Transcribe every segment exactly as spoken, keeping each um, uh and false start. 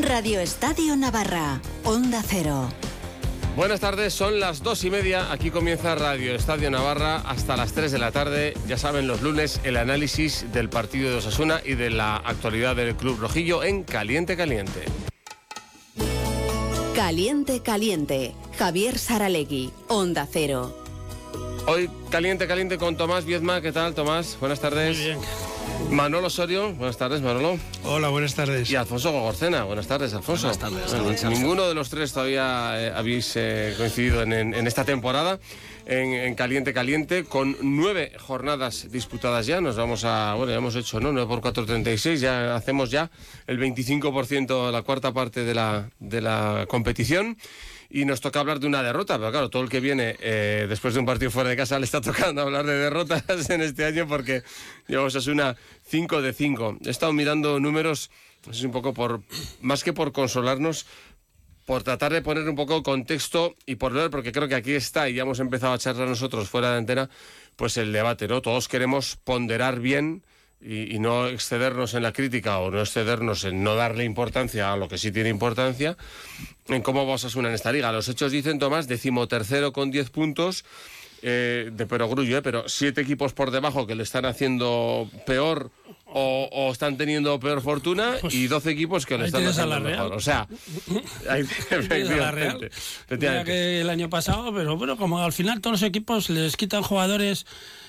Radio Estadio Navarra, Onda Cero. Buenas tardes, son las dos y media, aquí comienza Radio Estadio Navarra hasta las tres de la tarde. Ya saben, los lunes el análisis del partido de Osasuna y de la actualidad del club rojillo en Caliente Caliente. Caliente Caliente, Javier Saralegui, Onda Cero. Hoy Caliente Caliente con Tomás Viezma. ¿Qué tal, Tomás? Buenas tardes. Muy bien. Manolo Osorio, buenas tardes, Manolo. Hola, buenas tardes. Y Alfonso Gogorcena, buenas tardes, Alfonso. Buenas tardes. Bueno, buenas tardes. Ninguno de los tres todavía eh, habéis eh, coincidido en, en, en esta temporada, en, en Caliente Caliente, con nueve jornadas disputadas ya. Nos vamos a, bueno, ya hemos hecho, ¿no? nueve por cuatro, treinta y seis, ya hacemos ya el veinticinco por ciento, la cuarta parte de la, de la competición. Y nos toca hablar de una derrota, pero claro, todo el que viene eh, después de un partido fuera de casa le está tocando hablar de derrotas en este año porque llevamos a una cinco de cinco. He estado mirando números, no sé si un poco por, más que por consolarnos, por tratar de poner un poco contexto y por ver, porque creo que aquí está, y ya hemos empezado a charlar nosotros fuera de antena, pues el debate, ¿no? Todos queremos ponderar bien y, y no excedernos en la crítica o no excedernos en no darle importancia a lo que sí tiene importancia en cómo va Osasuna en esta liga. Los hechos dicen, Tomás, decimotercero con diez puntos, eh, de perogrullo, eh, pero siete equipos por debajo que le están haciendo peor o, o están teniendo peor fortuna, pues, y doce equipos que le están haciendo mejor. O sea, hay, efectivamente, la Real. Mira que el año pasado, pero bueno, como al final todos los equipos les quitan jugadores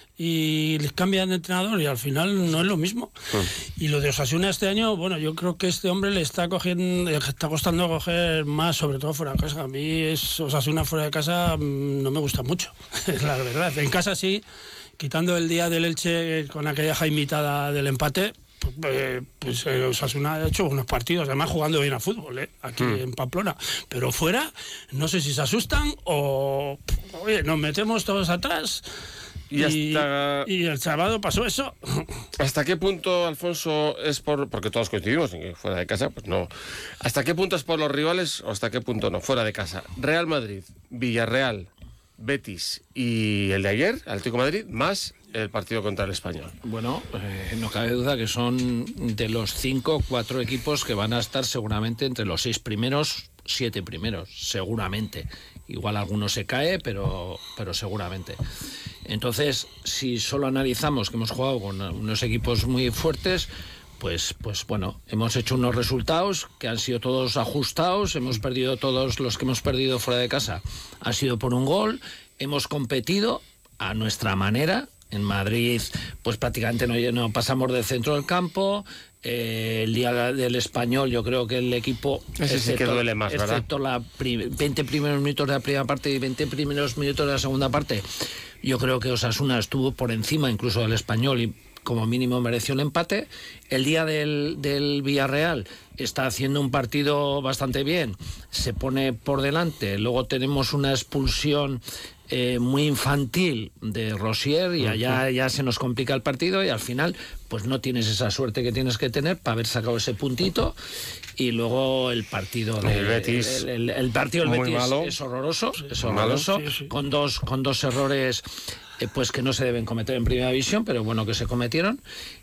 y les cambian de entrenador y al final no es lo mismo. Mm. Y lo de Osasuna este año, bueno, yo creo que este hombre le está cogiendo, le está costando coger más, sobre todo fuera de casa. A mí es Osasuna fuera de casa no me gusta mucho, es la verdad. En casa sí, quitando el día del Elche con aquella jaimitada del empate, pues, pues eh, Osasuna ha hecho unos partidos, además jugando bien a fútbol, ¿eh? Aquí mm. en Pamplona, pero fuera, no sé si se asustan o, oye, nos metemos todos atrás. Y, hasta, y, y el sábado pasó eso. ¿Hasta qué punto, Alfonso, es por... porque todos coincidimos en que fuera de casa, pues no. ¿Hasta qué punto es por los rivales o hasta qué punto no? Fuera de casa. Real Madrid, Villarreal, Betis y el de ayer, Atlético de Madrid, más el partido contra el Español. Bueno, eh, no cabe duda que son de los cinco, cuatro equipos que van a estar seguramente entre los seis primeros, siete primeros, seguramente. Igual alguno se cae, pero, pero seguramente. Entonces, si solo analizamos que hemos jugado con unos equipos muy fuertes, pues, pues bueno, hemos hecho unos resultados que han sido todos ajustados, hemos perdido todos los que hemos perdido fuera de casa, ha sido por un gol, hemos competido a nuestra manera. En Madrid, pues prácticamente no, no pasamos del centro del campo. Eh, el día del Español, yo creo que el equipo, ese sí que duele más, ¿verdad? Excepto la pri- veinte primeros minutos de la primera parte y veinte primeros minutos de la segunda parte, yo creo que Osasuna estuvo por encima incluso del Español y como mínimo mereció el empate. El día del, del Villarreal está haciendo un partido bastante bien, se pone por delante, luego tenemos una expulsión Eh, muy infantil de Rosier y allá ya se nos complica el partido y al final pues no tienes esa suerte que tienes que tener para haber sacado ese puntito. Y luego el partido de, el Betis, el, el, el partido del Betis malo. es horroroso, es horroroso, sí, sí. con dos con dos errores eh, pues que no se deben cometer en primera división, pero bueno, que se cometieron.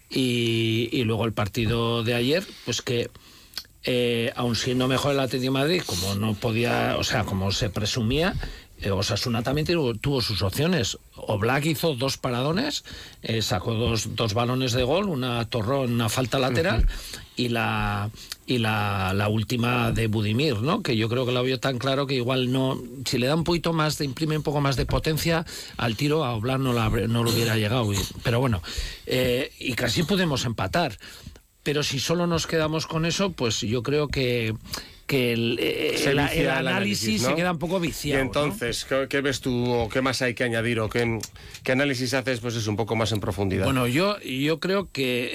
Y, y luego el partido de ayer, pues que eh, aun siendo mejor el Atlético de Madrid, como no podía, o sea, como se presumía, Osasuna también tuvo, tuvo sus opciones. Oblak hizo dos paradones, eh, sacó dos, dos balones de gol, una torrón, una falta lateral, uh-huh. y la y la, la última de Budimir, ¿no? Que yo creo que lo vio tan claro que igual no, si le da un poquito más de, imprime un poco más de potencia al tiro, a Oblak no, la, no lo hubiera llegado. Pero bueno, eh, y casi podemos empatar. Pero si solo nos quedamos con eso, pues yo creo que que el, el, el, el análisis, ¿no? Se queda un poco viciado. Y entonces, ¿no? ¿qué, ¿qué ves tú o qué más hay que añadir o qué, qué análisis haces pues es un poco más en profundidad? Bueno, yo, yo creo que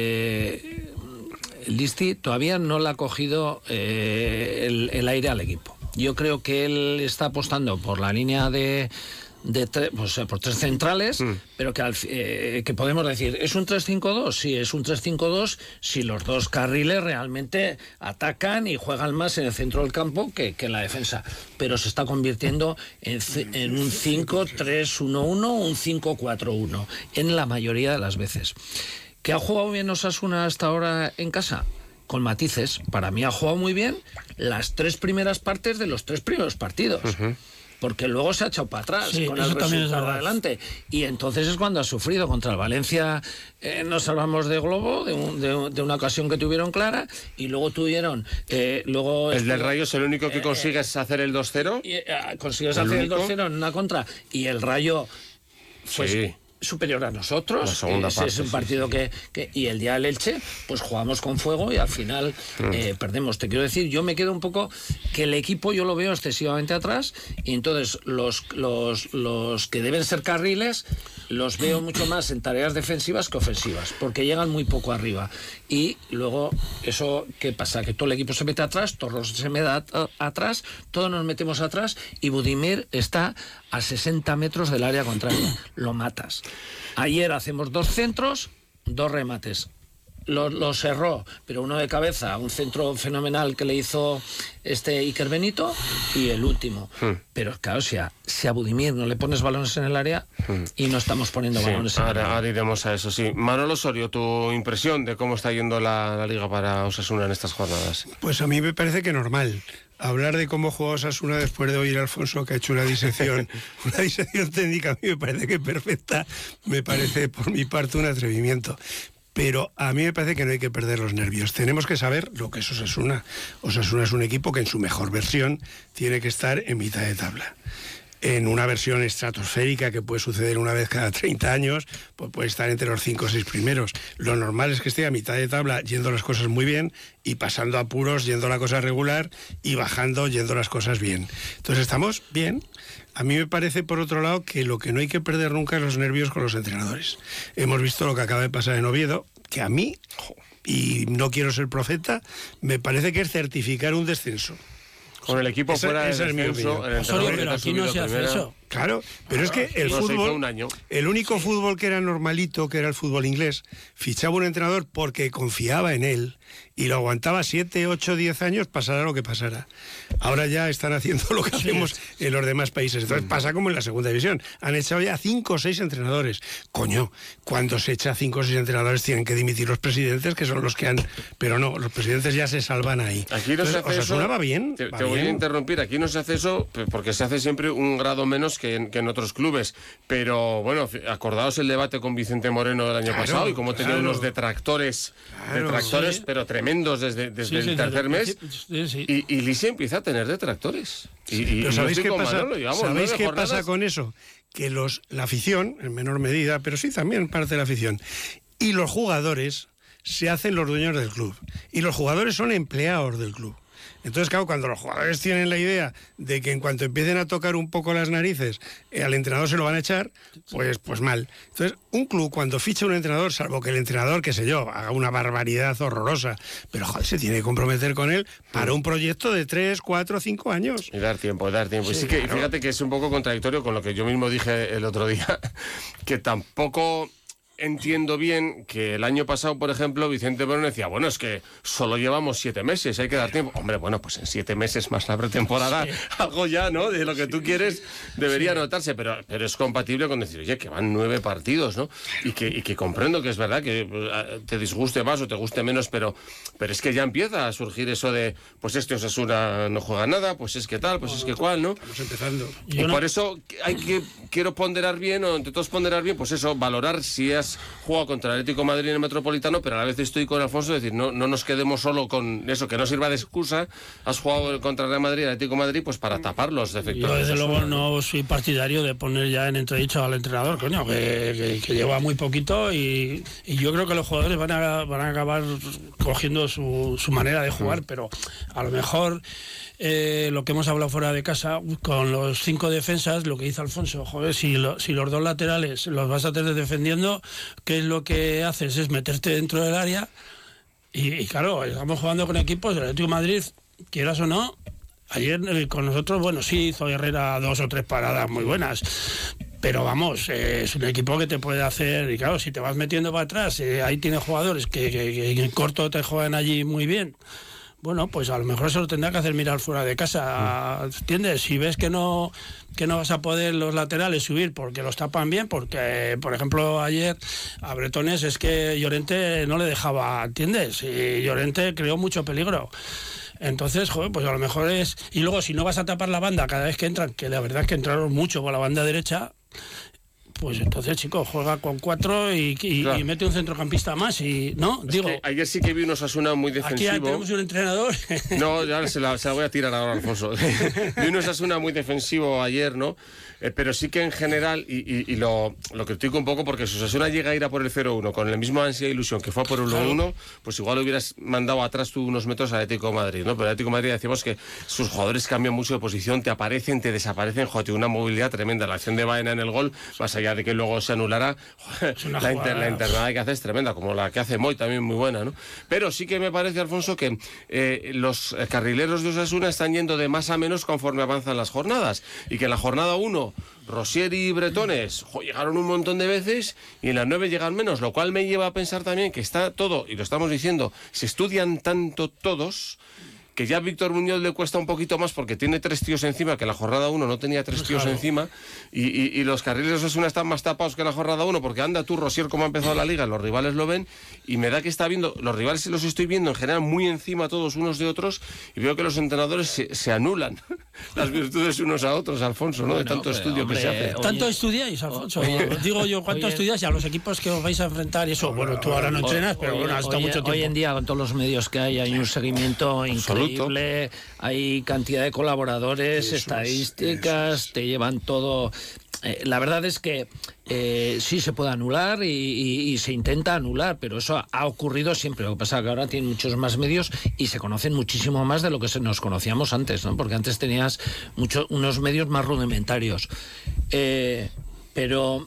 eh, el Listi todavía no le ha cogido eh, el, el aire al equipo. Yo creo que él está apostando por la línea de de tre- pues, por tres centrales, mm. pero que, al, eh, que podemos decir, ¿es un tres cinco dos? Sí, es un tres cinco dos si los dos carriles realmente atacan y juegan más en el centro del campo que, que en la defensa, pero se está convirtiendo en, en un cinco tres uno uno, un cinco cuatro uno en la mayoría de las veces. ¿Que ha jugado bien Osasuna hasta ahora en casa? con matices. Para mí ha jugado muy bien las tres primeras partes de los tres primeros partidos. Uh-huh. Porque luego se ha echado para atrás sí, con el resultado adelante. Y entonces es cuando ha sufrido. Contra el Valencia eh, nos salvamos de globo, de, un, de, de una ocasión que tuvieron clara, y luego tuvieron... Eh, luego ¿El estuvo, del Rayo es el único que eh, consigues hacer el dos cero? Y, eh, consigues el hacer único? el dos cero en una contra, y el Rayo... Pues, sí. superior a nosotros. Es, parte, es un partido sí, sí. Que, que... Y el día del Elche, pues jugamos con fuego y al final mm. eh, perdemos. Te quiero decir, yo me quedo un poco... Que el equipo yo lo veo excesivamente atrás y entonces los, los, los que deben ser carriles los veo mucho más en tareas defensivas que ofensivas, porque llegan muy poco arriba. Y luego, eso, ¿qué pasa? Que todo el equipo se mete atrás, Torros se mete atrás, todos nos metemos atrás y Budimir está a sesenta metros del área contraria. Lo matas. Ayer hacemos dos centros, dos remates. Los lo cerró, pero uno de cabeza, un centro fenomenal que le hizo este Iker Benito, y el último. Hmm. Pero claro, si a, si a Budimir no le pones balones en el área hmm. y no estamos poniendo sí, balones en ahora, el área. Ahora iremos a eso, sí. Manolo Osorio, tu impresión de cómo está yendo la, la Liga para Osasuna en estas jornadas. Pues a mí me parece que normal. Hablar de cómo juega Osasuna después de oír a Alfonso, que ha hecho una disección, una disección técnica, a mí me parece que perfecta, me parece por mi parte un atrevimiento. Pero a mí me parece que no hay que perder los nervios. Tenemos que saber lo que es Osasuna. Osasuna es un equipo que en su mejor versión tiene que estar en mitad de tabla. En una versión estratosférica que puede suceder una vez cada treinta años, pues puede estar entre los cinco o seis primeros. Lo normal es que esté a mitad de tabla yendo las cosas muy bien y pasando apuros yendo la cosa regular y bajando yendo las cosas bien. Entonces estamos bien. A mí me parece, por otro lado, que lo que no hay que perder nunca es los nervios con los entrenadores. Hemos visto lo que acaba de pasar en Oviedo, que a mí, y no quiero ser profeta, me parece que es certificar un descenso. Con el equipo esa, fuera esa de descenso, es Osorio, pero aquí no se hace eso. Claro, pero ah, es que el fútbol, un año. el único sí. fútbol que era normalito, que era el fútbol inglés, fichaba un entrenador porque confiaba en él y lo aguantaba siete, ocho, diez años, pasara lo que pasara. Ahora ya están haciendo lo que hacemos sí. en los demás países. Entonces pasa como en la segunda división. Han echado ya cinco o seis entrenadores. Coño, cuando se echa cinco o seis entrenadores tienen que dimitir los presidentes, que son los que han... Pero no, los presidentes ya se salvan ahí. Aquí no Entonces, se hace Osasuna eso. va bien. Te, va te voy bien. a interrumpir. Aquí no se hace eso porque se hace siempre un grado menos que en, que en otros clubes. Pero bueno, acordaos el debate con Vicente Moreno del año claro, pasado y cómo tenía claro. unos detractores, claro, detractores, sí. pero tremendos desde, desde sí, el tercer sí, mes. Sí, sí. Y, y Lisi empieza a tener detractores. Y, y, pero ¿sabéis qué pasa, Manolo, digamos, ¿sabéis qué jornadas? pasa con eso? Que los, la afición, en menor medida, pero sí también parte de la afición, y los jugadores se hacen los dueños del club. Y los jugadores son empleados del club. Entonces, claro, cuando los jugadores tienen la idea de que en cuanto empiecen a tocar un poco las narices, eh, al entrenador se lo van a echar, pues, pues mal. Entonces, un club cuando ficha un entrenador, salvo que el entrenador, qué sé yo, haga una barbaridad horrorosa, pero joder, se tiene que comprometer con él para un proyecto de tres, cuatro, cinco años. Y dar tiempo, dar tiempo. Sí, y sí que, claro. Fíjate que es un poco contradictorio con lo que yo mismo dije el otro día, que tampoco... Entiendo bien que el año pasado, por ejemplo, Vicente Moreno decía, bueno, es que solo llevamos siete meses, hay que dar tiempo. Hombre, bueno, pues en siete meses más la pretemporada, sí. algo ya, ¿no? De lo que tú quieres debería sí. notarse, pero, pero es compatible con decir, oye, que van nueve partidos, ¿no? Y que, y que comprendo que es verdad que te disguste más o te guste menos, pero, pero es que ya empieza a surgir eso de, pues este Osasuna no juega nada, pues es que tal, pues es que cual, ¿no? Estamos empezando. Y por eso hay que, quiero ponderar bien, o entre todos ponderar bien, pues eso, valorar si es jugado contra el Atlético de Madrid en el Metropolitano, pero a la vez estoy con Alfonso, es decir, no, no nos quedemos solo con eso, que no sirva de excusa. Has jugado contra el Real Madrid y el Atlético de Madrid, pues para tapar los defectos. Yo desde de luego no soy partidario de poner ya en entredicho al entrenador, coño, que, que, que lleva muy poquito y, y yo creo que los jugadores van a, van a acabar cogiendo su, su manera de jugar, mm. pero a lo mejor... Eh, lo que hemos hablado fuera de casa, con los cinco defensas, lo que dice Alfonso, joder, si, lo, si los dos laterales los vas a tener defendiendo, ¿qué es lo que haces? Es meterte dentro del área y, y claro, estamos jugando con equipos del Atlético de Madrid, quieras o no, ayer eh, con nosotros, bueno, sí hizo Herrera dos o tres paradas muy buenas, pero vamos, eh, es un equipo que te puede hacer, y claro, si te vas metiendo para atrás, eh, ahí tiene jugadores que, que, que en corto te juegan allí muy bien. bueno, pues a lo mejor se lo tendrá que hacer mirar fuera de casa, ¿entiendes? Si ves que no que no vas a poder los laterales subir porque los tapan bien, porque, por ejemplo, ayer a Bretones es que Llorente no le dejaba, ¿entiendes? Y Llorente creó mucho peligro. Entonces, joder, pues a lo mejor es... Y luego, si no vas a tapar la banda cada vez que entran, que la verdad es que entraron mucho por la banda derecha... Pues entonces, chicos, juega con cuatro y, y, claro. y mete un centrocampista más y no, es digo. Que ayer sí que vi un Osasuna muy defensivo. Aquí ya tenemos un entrenador. No, ya se la, se la voy a tirar ahora, Alfonso. Vi un Osasuna muy defensivo ayer, ¿no? Eh, pero sí que en general, y, y, y lo, lo critico un poco porque si Osasuna llega a ir a por el cero uno con el mismo ansia e ilusión que fue a por el uno uno, pues igual hubieras mandado atrás tú unos metros al Atlético de Madrid, ¿no? Pero el Atlético de Madrid decimos que sus jugadores cambian mucho de posición, te aparecen, te desaparecen, joder, tiene una movilidad tremenda. La acción de Baena en el gol, más allá de que luego se anulará, joder, la, inter, la internada que hace es tremenda, como la que hace Moy, también muy buena, ¿no? Pero sí que me parece, Alfonso, que eh, los carrileros de Osasuna están yendo de más a menos conforme avanzan las jornadas, y que en la jornada uno Rosier y Bretones jo, llegaron un montón de veces y en las nueve llegan menos, lo cual me lleva a pensar también que está todo, y lo estamos diciendo, se estudian tanto todos que ya a Víctor Muñoz le cuesta un poquito más porque tiene tres tíos encima, que la jornada uno no tenía tres tíos claro. encima, y, y, y los carriles de Osasuna están más tapados que la jornada uno, porque anda tú, Rosier, cómo ha empezado la liga, los rivales lo ven, y me da que está viendo, los rivales los estoy viendo en general muy encima todos unos de otros, y veo que los entrenadores se, se anulan las virtudes unos a otros, Alfonso, ¿no? Bueno, de tanto hombre, estudio hombre, que se hace. Oye, ¿Tanto estudiáis, Alfonso? Oye, digo yo, ¿cuánto oye, estudiáis? Y a los equipos que os vais a enfrentar y eso, bueno, tú ahora no entrenas, pero bueno, hasta mucho tiempo. Hoy en día, con todos los medios que hay, hay un seguimiento increíble. Hay cantidad de colaboradores, eso estadísticas, es, te llevan todo. Eh, la verdad es que eh, sí se puede anular y, y, y se intenta anular, pero eso ha ocurrido siempre. Lo que pasa es que ahora tienen muchos más medios y se conocen muchísimo más de lo que se nos conocíamos antes, ¿no? Porque antes tenías mucho, unos medios más rudimentarios. Eh, pero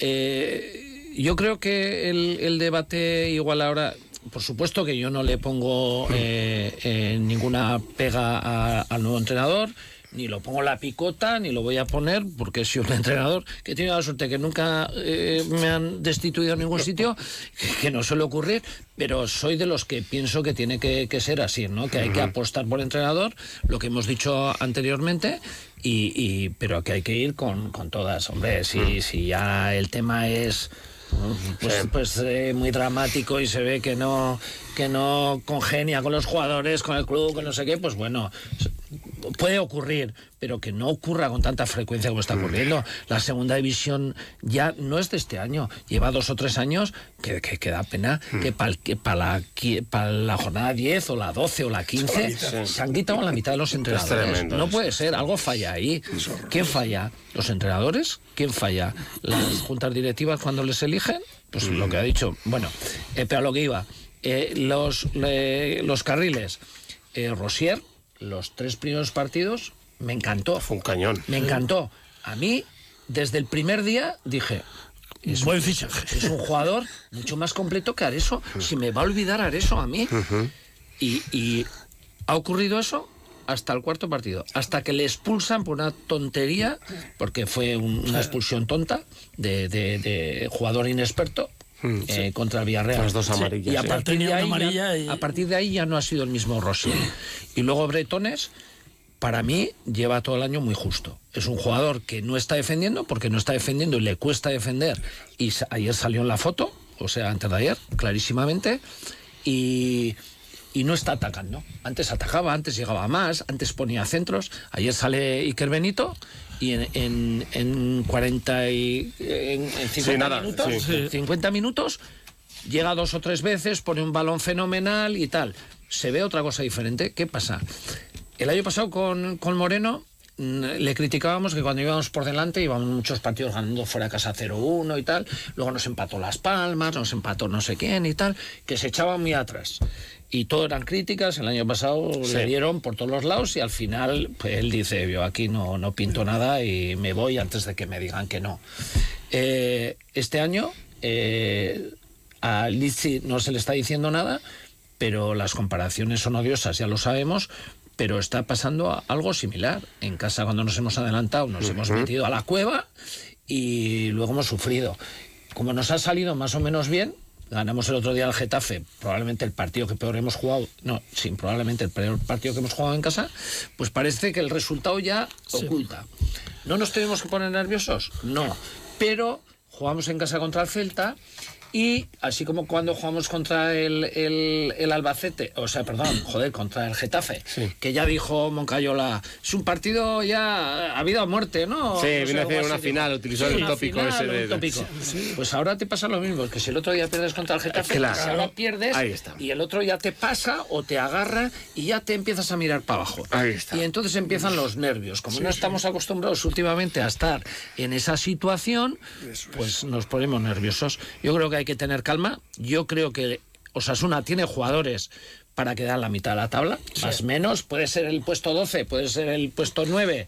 eh, yo creo que el, el debate igual ahora... Por supuesto que yo no le pongo eh, eh, ninguna pega a, al nuevo entrenador, ni lo pongo la picota, ni lo voy a poner, porque he sido un entrenador que he tenido la suerte que nunca eh, me han destituido en ningún sitio, que, que no suele ocurrir, pero soy de los que pienso que tiene que, que ser así, ¿no? Que hay que apostar por entrenador, lo que hemos dicho anteriormente, y, y pero que hay que ir con, con todas. Hombre, si, si ya el tema es... Pues, sí. pues eh, muy dramático y se ve que no que no congenia con los jugadores, con el club, con no sé qué, pues bueno, puede ocurrir, pero que no ocurra con tanta frecuencia como está ocurriendo. La segunda división ya no es de este año, lleva dos o tres años que, que, que da pena que para pa la, pa la jornada diez o la doce o la quince sí. se han quitado la mitad de los entrenadores. No puede ser, algo falla ahí. ¿Quién falla? ¿Los entrenadores? ¿Quién falla? ¿Las juntas directivas cuando les eligen? Pues lo que ha dicho. Bueno, eh, pero a lo que iba, eh, los, eh, los carriles, eh, Rosier, los tres primeros partidos, me encantó. Fue un cañón. Me encantó. A mí, desde el primer día, dije... Es, Buen fichaje. Es un jugador mucho más completo que Areso. Si me va a olvidar Areso a mí. Uh-huh. y, y ha ocurrido eso hasta el cuarto partido. Hasta que le expulsan por una tontería, porque fue un, una expulsión tonta de, de, de jugador inexperto. Mm, sí. eh, contra el Villarreal. Las dos amarillas. Y a, sí. partir de ahí ya, y... a partir de ahí ya no ha sido el mismo Rosier. Y luego Bretones, para mí, lleva todo el año muy justo. Es un jugador que no está defendiendo, porque no está defendiendo y le cuesta defender. Y ayer salió en la foto, o sea, antes de ayer, clarísimamente. Y... y no está atacando. Antes atacaba, antes llegaba más, antes ponía centros. Ayer sale Iker Benito y en, en, en cuarenta y en, en cincuenta sí, nada, minutos, sí. cincuenta minutos llega dos o tres veces, pone un balón fenomenal y tal. Se ve otra cosa diferente. ¿Qué pasa? El año pasado con, con Moreno le criticábamos que cuando íbamos por delante íbamos muchos partidos ganando fuera de casa cero uno y tal, luego nos empató Las Palmas, nos empató no sé quién y tal, que se echaban muy atrás. Y todo eran críticas, el año pasado sí. le dieron por todos los lados y al final pues, él dice, yo aquí no, no pinto nada y me voy antes de que me digan que no. Eh, este año eh, a Lizzi no se le está diciendo nada, pero las comparaciones son odiosas, ya lo sabemos, pero está pasando algo similar. En casa cuando nos hemos adelantado nos uh-huh. hemos metido a la cueva y luego hemos sufrido. Como nos ha salido más o menos bien, ganamos el otro día al Getafe, probablemente el partido que peor hemos jugado, no, sí, probablemente el peor partido que hemos jugado en casa, pues parece que el resultado ya sí. oculta. ¿No nos tenemos que poner nerviosos? No, pero jugamos en casa contra el Celta. Y así como cuando jugamos contra el, el, el Albacete, o sea, perdón, joder, contra el Getafe, sí. que ya dijo Moncayola, es un partido ya a vida o muerte, ¿no? Sí, o viene a hacer una final, utilizó sí, el tópico final, ese de... Tópico. Sí. Pues ahora te pasa lo mismo, que si el otro día pierdes contra el Getafe, claro. ahora pierdes, ahí está. Y el otro ya te pasa o te agarra y ya te empiezas a mirar para abajo. Ahí está. Y entonces empiezan los nervios. Como sí, no estamos sí. acostumbrados últimamente a estar en esa situación, pues nos ponemos nerviosos. Yo creo que hay que tener calma. Yo creo que Osasuna tiene jugadores para quedar en la mitad de la tabla, sí. más o menos, puede ser el puesto doce, puede ser el puesto nueve.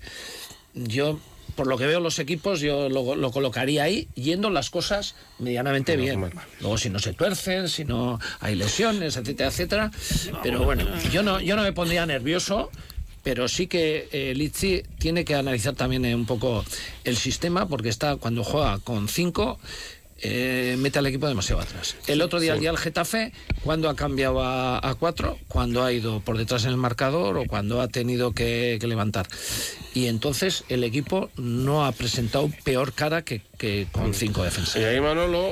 Yo, por lo que veo los equipos, yo lo, lo colocaría ahí, yendo las cosas medianamente no, bien. No, no, no. Luego si no se tuercen, si no hay lesiones, etcétera, etcétera. Pero bueno, yo no, yo no me pondría nervioso. Pero sí que eh, Lizzi tiene que analizar también eh, un poco el sistema, porque está cuando juega con cinco, eh, mete al equipo demasiado atrás. El otro día, sí. el día del Getafe, cuando ha cambiado a, a cuatro, cuando ha ido por detrás en el marcador o cuando ha tenido que, que levantar. Y entonces el equipo no ha presentado peor cara que, que con cinco defensas. Y ahí Manolo,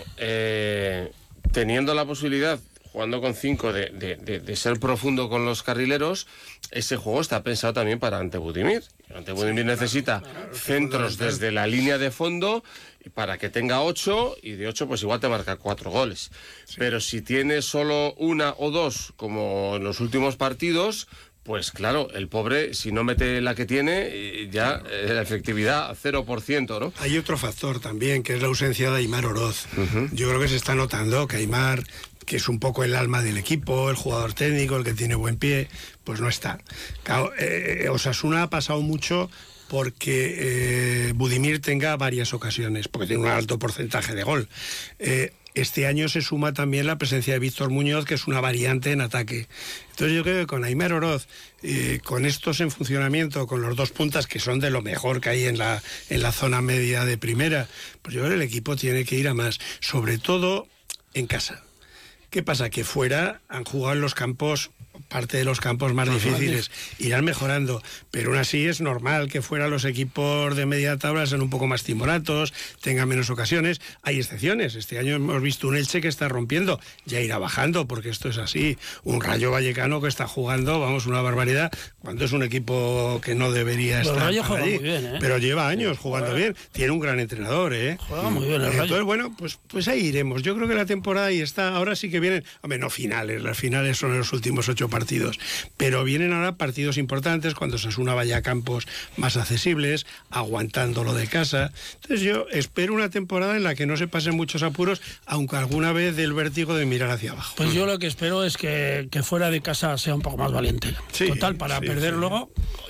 eh, teniendo la posibilidad, jugando con cinco, de, de, de, de ser profundo con los carrileros, ese juego está pensado también para Ante Budimir. Ante Budimir sí, necesita claro, claro, centros desde la línea de fondo para que tenga ocho, y de ocho pues igual te marca cuatro goles. Sí. Pero si tiene solo una o dos, como en los últimos partidos, pues claro, el pobre, si no mete la que tiene, ya eh, la efectividad cero por ciento, ¿no? Hay otro factor también, que es la ausencia de Aimar Oroz. Uh-huh. Yo creo que se está notando que Aimar, que es un poco el alma del equipo, el jugador técnico, el que tiene buen pie, pues no está. Claro, eh, Osasuna ha pasado mucho porque eh, Budimir tenga varias ocasiones, porque tiene un alto porcentaje de gol. Eh, este año se suma también la presencia de Víctor Muñoz, que es una variante en ataque. Entonces yo creo que con Aimar Oroz, eh, con estos en funcionamiento, con los dos puntas que son de lo mejor que hay en la, en la zona media de primera, pues yo creo que el equipo tiene que ir a más, sobre todo en casa. ¿Qué pasa? Que fuera han jugado en los campos, parte de los campos más difíciles, irán mejorando, pero aún así es normal que fuera los equipos de media tabla sean un poco más timoratos, tengan menos ocasiones. Hay excepciones, este año hemos visto un Elche que está rompiendo, ya irá bajando, porque esto es así, un Rayo Vallecano que está jugando, vamos, una barbaridad, cuando es un equipo que no debería estar Rayo juega allí, muy bien, ¿eh? pero lleva años jugando juega. bien, tiene un gran entrenador, ¿eh? Juega muy bien el Entonces, Rayo. bueno, pues, pues ahí iremos, yo creo que la temporada ahí está, ahora sí que vienen, hombre, no finales, las finales son en los últimos ocho partidos, pero vienen ahora partidos importantes cuando Osasuna vaya a campos más accesibles, aguantando lo de casa. Entonces yo espero una temporada en la que no se pasen muchos apuros, aunque alguna vez del vértigo de mirar hacia abajo. Pues yo lo que espero es que, que fuera de casa sea un poco más valiente. Sí, total, para sí, perder sí. luego,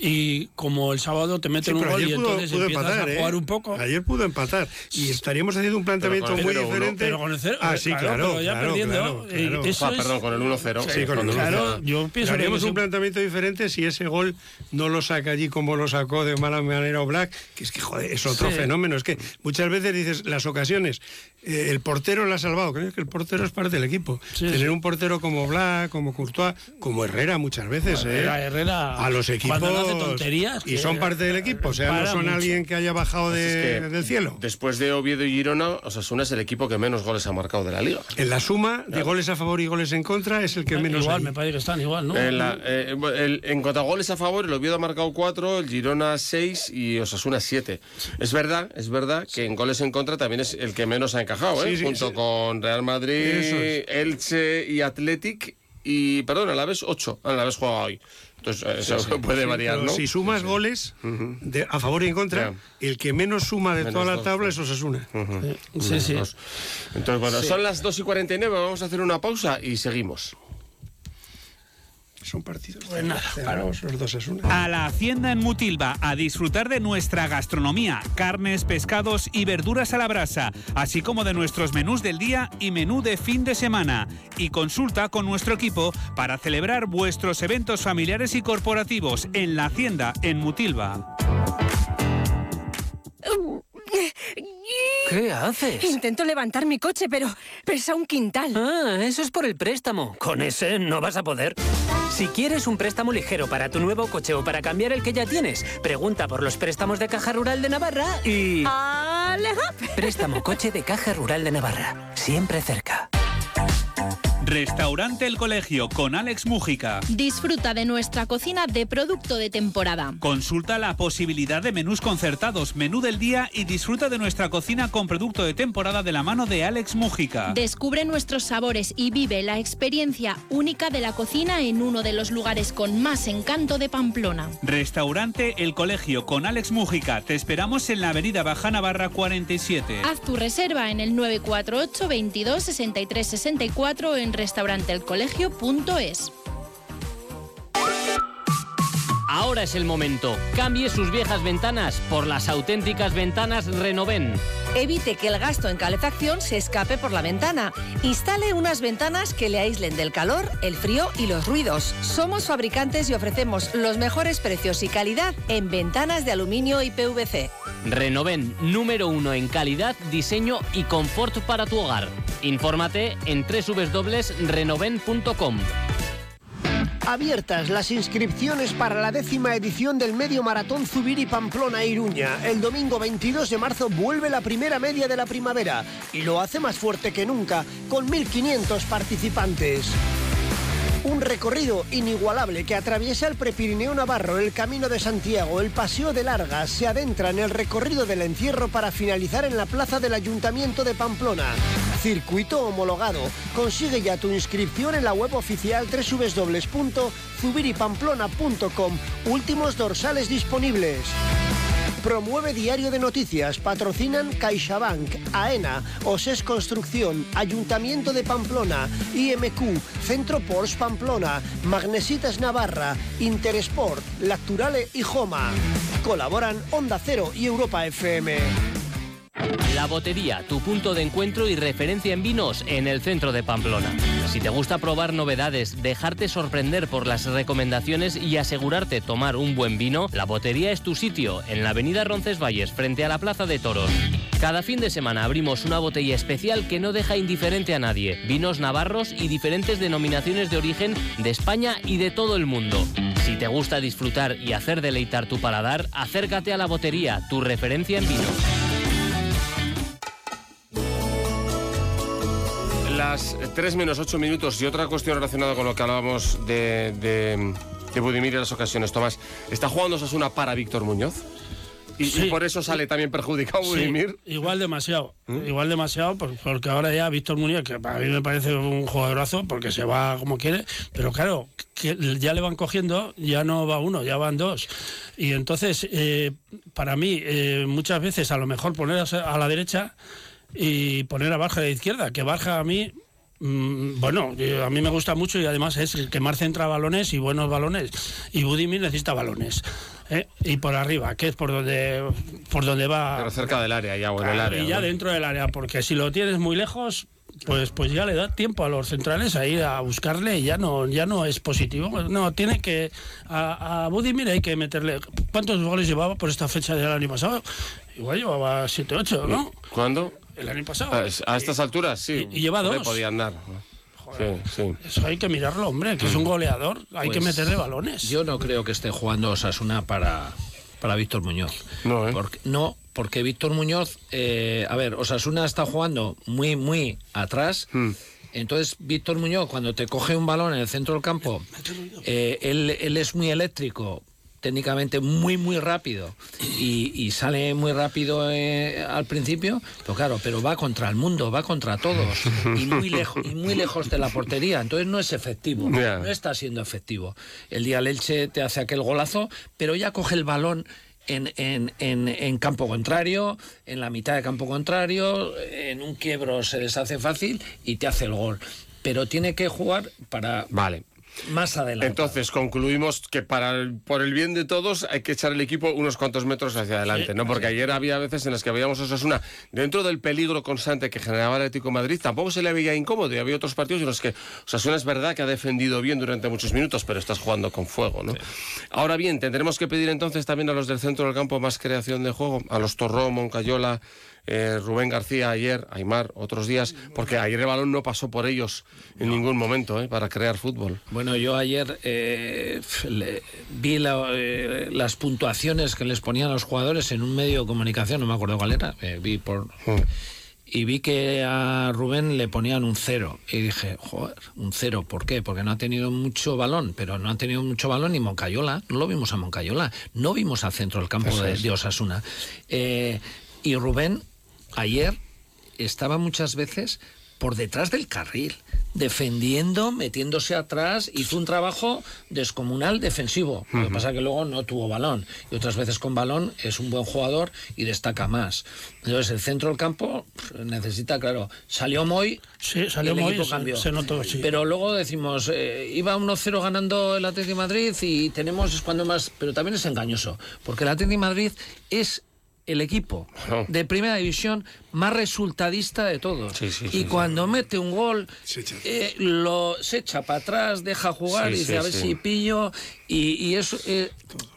y como el sábado te meten sí, un gol y pudo, entonces pudo empiezas empatar, a jugar ¿eh? un poco. Ayer pudo empatar y estaríamos haciendo un planteamiento muy cero, diferente. Pero con el cero, ah, sí, claro, claro, pero ya claro, perdiendo. Claro, claro. Eso ah, es... perdón, con el uno cero. Sí, con el claro, yo pienso que haríamos un planteamiento diferente si ese gol no lo saca allí como lo sacó de mala manera Oblak, que es que joder, es otro sí. fenómeno. Es que muchas veces dices las ocasiones, eh, el portero la ha salvado. Creo que el portero es parte del equipo. Sí, Tener sí. un portero como Oblak, como Courtois, como Herrera muchas veces, bueno, eh, Herrera, a los equipos no hace tonterías, y son parte del equipo. O sea, no son mucho. alguien que haya bajado de, es que del cielo. Después de Oviedo y Girona, Osasuna es el equipo que menos goles ha marcado de la liga. En la suma de claro. goles a favor y goles en contra es el que menos. Igual, hay. me parece que están igual, ¿no? En, la, eh, el, en cuanto a goles a favor, el Oviedo ha marcado cuatro, el Girona seis y Osasuna siete. Es verdad, es verdad que en goles en contra también es el que menos ha encajado, ¿eh? Sí, sí, junto sí. con Real Madrid, es. Elche y Athletic y, perdón, a la vez ocho, a la vez juega hoy. Entonces, eso sí, sí. puede sí, variar, ¿no? Si sumas sí, sí. goles de, a favor y en contra, yeah. el que menos suma de menos toda la dos, tabla sí. es Osasuna. Uh-huh. Sí, sí. Dos. Entonces, bueno, sí. son las dos y cuarenta y nueve, vamos a hacer una pausa y seguimos. Son partidos. Pues nada, claro. Los dos es una. A la Hacienda en Mutilva, a disfrutar de nuestra gastronomía, carnes, pescados y verduras a la brasa, así como de nuestros menús del día y menú de fin de semana. Y consulta con nuestro equipo para celebrar vuestros eventos familiares y corporativos en la Hacienda en Mutilva. ¿Qué haces? Intento levantar mi coche, pero pesa un quintal. Ah, eso es por el préstamo. Con ese no vas a poder. Si quieres un préstamo ligero para tu nuevo coche o para cambiar el que ya tienes, pregunta por los préstamos de Caja Rural de Navarra y... ¡Alejap! Préstamo coche de Caja Rural de Navarra. Siempre cerca. Restaurante El Colegio con Alex Mújica. Disfruta de nuestra cocina de producto de temporada. Consulta la posibilidad de menús concertados, menú del día y disfruta de nuestra cocina con producto de temporada de la mano de Alex Mújica. Descubre nuestros sabores y vive la experiencia única de la cocina en uno de los lugares con más encanto de Pamplona. Restaurante El Colegio con Alex Mújica. Te esperamos en la avenida Baja Navarra cuarenta y siete. Haz tu reserva en el nueve cuatro ocho veintidós sesenta y tres sesenta y cuatro en restaurante el colegio punto es. Ahora es el momento. Cambie sus viejas ventanas por las auténticas ventanas Renoven. Evite que el gasto en calefacción se escape por la ventana. Instale unas ventanas que le aíslen del calor, el frío y los ruidos. Somos fabricantes y ofrecemos los mejores precios y calidad en ventanas de aluminio y P V C. Renoven, número uno en calidad, diseño y confort para tu hogar. Infórmate en doble u doble u doble u punto renoven punto com. Abiertas las inscripciones para la décima edición del Medio Maratón Zubiri Pamplona-Iruña. El domingo veintidós de marzo vuelve la primera media de la primavera y lo hace más fuerte que nunca, con mil quinientos participantes. Un recorrido inigualable que atraviesa el Prepirineo Navarro, el Camino de Santiago, el Paseo de Largas, se adentra en el recorrido del encierro para finalizar en la plaza del Ayuntamiento de Pamplona. Circuito homologado. Consigue ya tu inscripción en la web oficial doble u doble u doble u punto zubiri pamplona punto com. Últimos dorsales disponibles. Promueve Diario de Noticias, patrocinan CaixaBank, AENA, OSES Construcción, Ayuntamiento de Pamplona, I M Q, Centro Porsche Pamplona, Magnesitas Navarra, Interesport, Lacturale y Joma. Colaboran Onda Cero y Europa F M. La Botería, tu punto de encuentro y referencia en vinos en el centro de Pamplona. Si te gusta probar novedades, dejarte sorprender por las recomendaciones y asegurarte tomar un buen vino, La Botería es tu sitio, en la avenida Roncesvalles, frente a la Plaza de Toros. Cada fin de semana abrimos una botella especial que no deja indiferente a nadie. Vinos navarros y diferentes denominaciones de origen de España y de todo el mundo. Si te gusta disfrutar y hacer deleitar tu paladar, acércate a La Botería, tu referencia en vino. Las tres menos ocho minutos y otra cuestión relacionada con lo que hablábamos de, de, de Budimir en las ocasiones. Tomás, ¿está jugando Osasuna para Víctor Muñoz? Y, sí, y por eso sale también perjudicado Budimir. Sí, igual demasiado, ¿Mm? igual demasiado, porque ahora ya Víctor Muñoz, que para mí me parece un jugadorazo, porque se va como quiere, pero claro, que ya le van cogiendo, ya no va uno, ya van dos. Y entonces, eh, para mí, eh, muchas veces a lo mejor poner a la derecha y poner a Barja a la izquierda, que Barja a mí, mmm, bueno, a mí me gusta mucho y además es el que más centra balones y buenos balones, y Budimir necesita balones, ¿eh? Y por arriba, que es por donde por donde va. Pero cerca del área, ya, o en el área. Y ya ¿no? Dentro del área, porque si lo tienes muy lejos, pues pues ya le da tiempo a los centrales a ir a buscarle y ya no ya no es positivo. No, tiene que a, a Budimir hay que meterle. ¿Cuántos goles llevaba por esta fecha del año pasado? Igual llevaba siete ocho, ¿no? ¿Cuándo? El año pasado. A, a estas alturas, sí. Y, y lleva dos. Podía andar. Joder, sí, sí. Eso hay que mirarlo, hombre, que es un goleador. Hay pues, que meterle balones. Yo no creo que esté jugando Osasuna para, para Víctor Muñoz. No, ¿eh? Porque, no, porque Víctor Muñoz, eh, a ver, Osasuna está jugando muy, muy atrás. Hmm. Entonces, Víctor Muñoz, cuando te coge un balón en el centro del campo, eh, él, él es muy eléctrico, técnicamente muy muy rápido y, y sale muy rápido eh, al principio, pero claro, pero va contra el mundo, va contra todos y muy lejos y muy lejos de la portería, entonces no es efectivo, yeah. no está siendo efectivo. El día del Elche te hace aquel golazo, pero ya coge el balón en, en, en, en campo contrario, en la mitad de campo contrario, en un quiebro se deshace fácil y te hace el gol, pero tiene que jugar para... Vale. Más adelante. Entonces, concluimos que para el, por el bien de todos hay que echar el equipo unos cuantos metros hacia adelante, sí, ¿no? Porque ayer había veces en las que veíamos a Osasuna dentro del peligro constante que generaba el Atlético de Madrid, tampoco se le veía incómodo, y había otros partidos en los que Osasuna es verdad que ha defendido bien durante muchos minutos, pero estás jugando con fuego, ¿no? Sí. Ahora bien, tendremos que pedir entonces también a los del centro del campo más creación de juego, a los Torró, Moncayola, Eh, Rubén García ayer, Aimar otros días, porque ayer el balón no pasó por ellos en no. ningún momento eh, para crear fútbol. Bueno, yo ayer eh, le, vi la, eh, las puntuaciones que les ponían a los jugadores en un medio de comunicación, no me acuerdo cuál era, eh, vi por... Hmm. Y vi que a Rubén le ponían un cero. Y dije, joder, un cero, ¿por qué? Porque no ha tenido mucho balón, pero no ha tenido mucho balón ni Moncayola. No lo vimos a Moncayola, no vimos al centro del campo de, de Osasuna. Eh, y Rubén ayer estaba muchas veces por detrás del carril, defendiendo, metiéndose atrás, hizo un trabajo descomunal defensivo. Uh-huh. Lo que pasa es que luego no tuvo balón, y otras veces con balón es un buen jugador y destaca más. Entonces el centro del campo necesita, claro, salió Moy, sí, salió el Moy, equipo se, cambió. Se notó, sí. Pero luego decimos, eh, iba uno cero ganando el Atlético de Madrid y tenemos, es cuando más, pero también es engañoso, porque el Atlético de Madrid es el equipo de primera división más resultadista de todos. Sí, sí, y sí, cuando sí. mete un gol, se echa, eh, lo, se echa para atrás, deja jugar, sí, y dice sí, a ver sí. si pillo, y, y eso eh,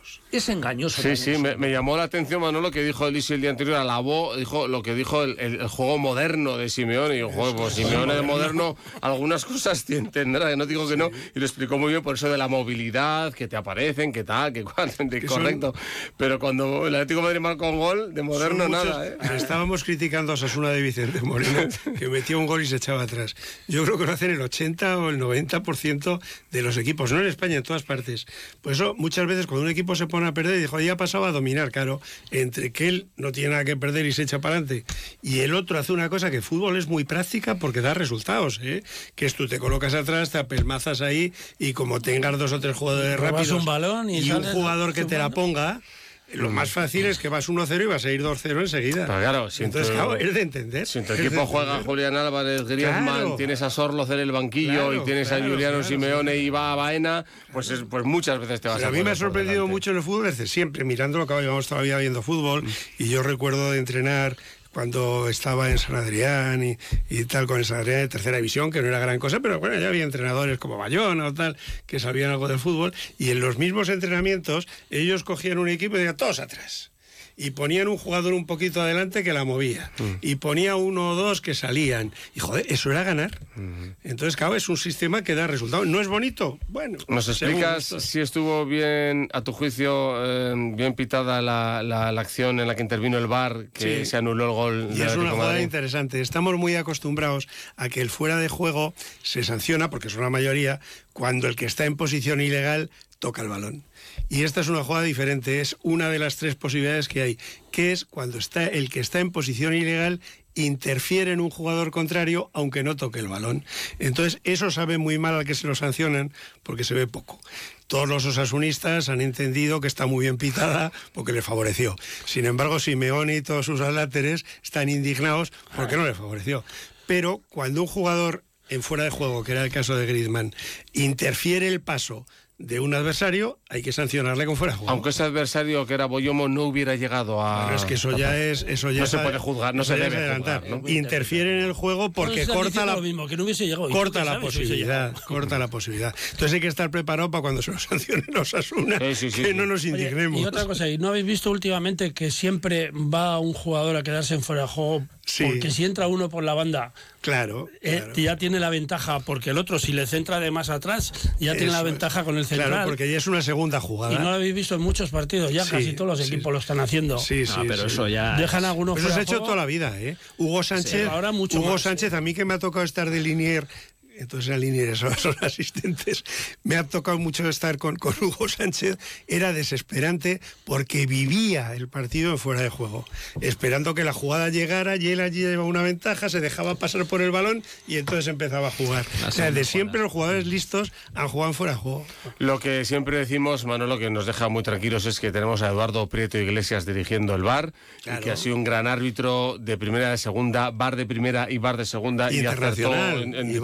es engañoso. Sí, sí, me, me llamó la atención, Manolo, que dijo Eliseo el día anterior, alabó, dijo lo que dijo el, el, el juego moderno de Simeone, y yo, joder, pues Simeone de moderno, algunas cosas tendrá, no digo que no, y lo explicó muy bien por eso de la movilidad, que te aparecen, que tal, que cual, que correcto, son... pero cuando el Atlético de Madrid marcó un gol, de moderno muchos, nada, ¿eh? Estábamos criticando a Osasuna de Vicente Moreno, que metía un gol y se echaba atrás. Yo creo que lo hacen el ochenta o el noventa por ciento de los equipos, no en España, en todas partes. Por eso, muchas veces cuando un equipo se pone a perder, y dijo, ya pasaba a dominar, claro, entre que él no tiene nada que perder y se echa para adelante, y el otro hace una cosa que el fútbol es muy práctica porque da resultados, ¿eh? Que es tú te colocas atrás, te apelmazas ahí, y como tengas dos o tres jugadores rápidos un balón y, y un jugador que te la ponga, lo más fácil es que vas uno cero y vas a ir dos cero enseguida. Pero claro, si entonces, tu, claro, es de entender. Si en tu equipo juega Julián Álvarez, Griezmann, claro. tienes a Sorloz en el banquillo, claro, y tienes claro, a Juliano claro, Simeone sí. y va a Baena, pues, es, pues muchas veces te vas Pero a a mí me ha sorprendido mucho en el fútbol, desde siempre, mirándolo, que llevamos todavía viendo fútbol, mm. y yo recuerdo de entrenar cuando estaba en San Adrián y, y tal, con el San Adrián de tercera división, que no era gran cosa, pero bueno, ya había entrenadores como Bayona o tal, que sabían algo del fútbol, y en los mismos entrenamientos ellos cogían un equipo y decían, todos atrás. Y ponían un jugador un poquito adelante que la movía. Mm. Y ponía uno o dos que salían. Y joder, eso era ganar. Mm. Entonces, claro, es un sistema que da resultados. ¿No es bonito? Bueno. ¿Nos explicas si estuvo bien, a tu juicio, eh, bien pitada la, la, la acción en la que intervino el V A R, que sí. se anuló el gol? Y es una jugada interesante. Estamos muy acostumbrados a que el fuera de juego se sanciona, porque son la mayoría, cuando el que está en posición ilegal toca el balón. Y esta es una jugada diferente, es una de las tres posibilidades que hay, que es cuando está el que está en posición ilegal interfiere en un jugador contrario aunque no toque el balón. Entonces eso sabe muy mal al que se lo sancionan porque se ve poco. Todos los osasunistas han entendido que está muy bien pitada porque le favoreció. Sin embargo, Simeone y todos sus aláteres están indignados porque no le favoreció. Pero cuando un jugador en fuera de juego, que era el caso de Griezmann, interfiere el paso de un adversario, hay que sancionarle con fuera de juego. Aunque ese adversario, que era Boyomo, no hubiera llegado a... Bueno, es que eso ya es... Eso ya no se puede juzgar, no se debe adelantar. Juzgar, ¿no? Interfiere en el juego porque no corta la... Lo mismo, que no hubiese llegado. Corta la posibilidad, corta la posibilidad. Entonces hay que estar preparado para cuando se nos sancionen los Osasuna, sí, sí, sí, que sí. no nos indignemos. Oye, y otra cosa, ¿y no habéis visto últimamente que siempre va un jugador a quedarse en fuera de juego? Sí. Porque si entra uno por la banda, claro, eh, claro. ya tiene la ventaja, porque el otro, si le centra de más atrás, ya Eso tiene la ventaja es. con el central. Claro, porque ya es una segunda jugada. Y no lo habéis visto en muchos partidos, ya sí, casi todos los sí. equipos lo están haciendo. Sí, sí, no, pero sí. eso ya... Dejan algunos Pero eso se ha hecho toda la vida, ¿eh? Hugo Sánchez, sí, ahora mucho Hugo más, Sánchez, ¿eh? A mí que me ha tocado estar de linier... Entonces eran linieres, ahora son asistentes. Me ha tocado mucho estar con, con Hugo Sánchez. Era desesperante porque vivía el partido en fuera de juego, esperando que la jugada llegara y él allí llevaba una ventaja, se dejaba pasar por el balón y entonces empezaba a jugar. O sea, de siempre los jugadores listos han jugado en fuera de juego. Lo que siempre decimos, Manolo, que nos deja muy tranquilos, es que tenemos a Eduardo Prieto Iglesias dirigiendo el V A R, claro. y que ha sido un gran árbitro de primera, de segunda, V A R de primera y V A R de segunda. Y internacional. Y, en, en y V A R internacional.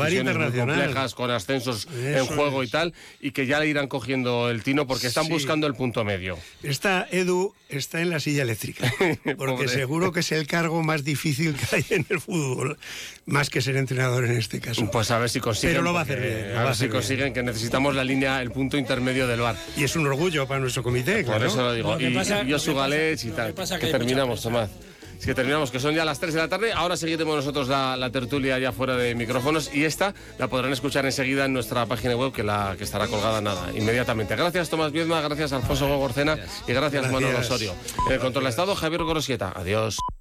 muy complejas, con ascensos Eso en juego es. y tal, y que ya le irán cogiendo el tino porque están sí. buscando el punto medio. Está Edu, está en la silla eléctrica, porque seguro que es el cargo más difícil que hay en el fútbol, más que ser entrenador en este caso. Pues a ver si consiguen. Pero lo va a hacer bien. A ver si consiguen, que necesitamos la línea, el punto intermedio del V A R. Y es un orgullo para nuestro comité, Por claro. eso lo digo. Lo y pasa, y yo su Galech y tal. Que, que, que terminamos, Tomás. Es que terminamos, que son ya las tres de la tarde. Ahora seguiremos nosotros la, la tertulia ya fuera de micrófonos y esta la podrán escuchar enseguida en nuestra página web que, la, que estará colgada nada, inmediatamente. Gracias, Tomás Viedma, gracias, Alfonso Gogorcena y gracias, gracias. Manuel Osorio. En el control de Estado, Javier Gorosieta. Adiós.